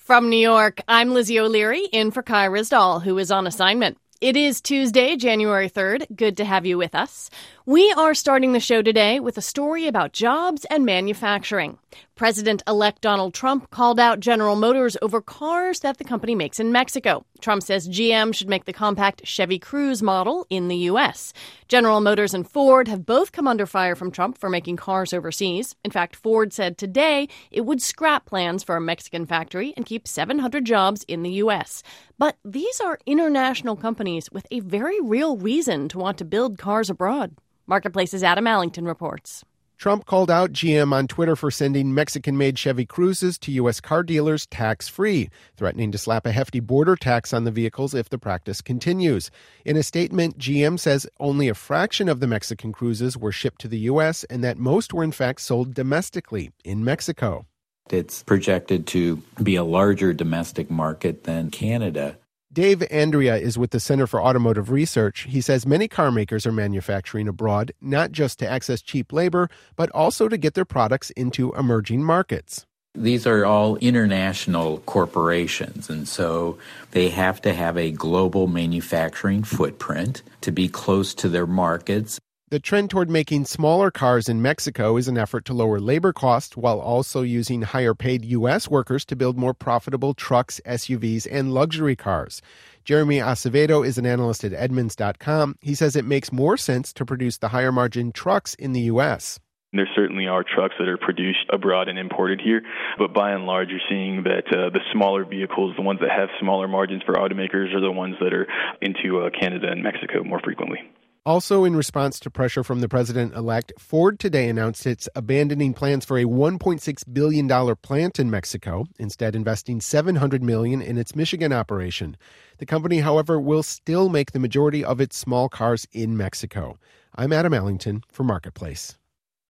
From New York, I'm Lizzie O'Leary, in for Kai Rizdal, who is on assignment. It is Tuesday, January 3rd. Good to have you with us. We are starting the show today with a story about jobs and manufacturing. President-elect Donald Trump called out General Motors over cars that the company makes in Mexico. Trump says GM should make the compact Chevy Cruze model in the U.S. General Motors and Ford have both come under fire from Trump for making cars overseas. In fact, Ford said today it would scrap plans for a Mexican factory and keep 700 jobs in the U.S. But these are international companies with a very real reason to want to build cars abroad. Marketplace's Adam Allington reports. Trump called out GM on Twitter for sending Mexican-made Chevy Cruzes to U.S. car dealers tax-free, threatening to slap a hefty border tax on the vehicles if the practice continues. In a statement, GM says only a fraction of the Mexican Cruzes were shipped to the U.S. and that most were in fact sold domestically in Mexico. It's projected to be a larger domestic market than Canada. Dave Andrea is with the Center for Automotive Research. He says many car makers are manufacturing abroad, not just to access cheap labor, but also to get their products into emerging markets. These are all international corporations, and so they have to have a global manufacturing footprint to be close to their markets. The trend toward making smaller cars in Mexico is an effort to lower labor costs while also using higher-paid U.S. workers to build more profitable trucks, SUVs, and luxury cars. Jeremy Acevedo is an analyst at Edmunds.com. He says it makes more sense to produce the higher-margin trucks in the U.S. There certainly are trucks that are produced abroad and imported here, but by and large you're seeing that the smaller vehicles, the ones that have smaller margins for automakers, are the ones that are into Canada and Mexico more frequently. Also, in response to pressure from the president-elect, Ford today announced it's abandoning plans for a $1.6 billion plant in Mexico, instead investing $700 million in its Michigan operation. The company, however, will still make the majority of its small cars in Mexico. I'm Adam Allington for Marketplace.